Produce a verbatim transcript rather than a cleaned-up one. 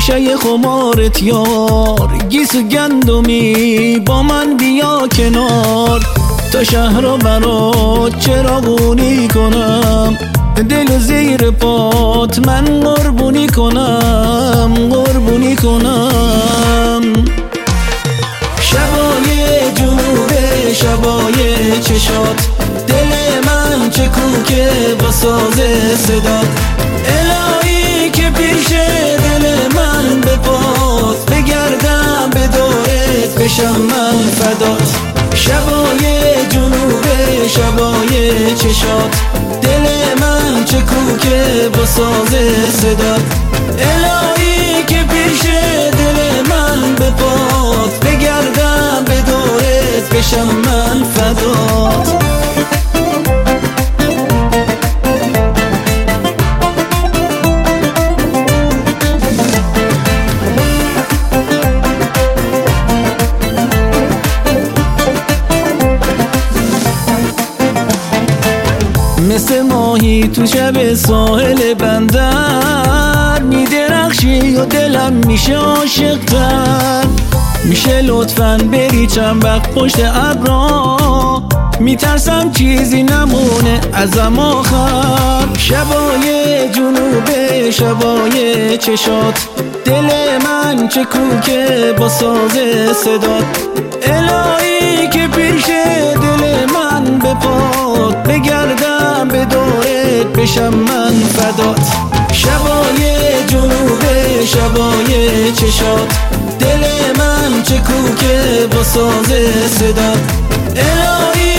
نشه خمارت یار، گیسو گندمی با من بیا کنار. تا شهر رو برات چراغونی کنم، دل و زیر پات من قربونی کنم، قربونی کنم. شبای جنوب شبای چشات، دل من چه کوکه با ساز صدات. الهی که پیش دل من بپاس، بگردم به دورت بشم من فدات. شبای جنوب شبای چشات، دل من چه کوکه با ساز صدات. الهی که پیش دل من بپاس، بگردم به دورت بشم من فدات. مثل ماهی تو شب ساحل بندر، میدرخشی و دلم میشه عاشق‌تر. میشه لطفاً بری چند وقت پشت ابرا، میترسم چیزی نمونه ازم آخر. شبای جنوب شبای چشات، دل من چه کوکه با ساز صدات. الهی که پیش دل من بپاد، بگردم به دورت بشم من فدات. شبای جنوب شبای چشات، دل من چه کوکه با ساز صدات. الهی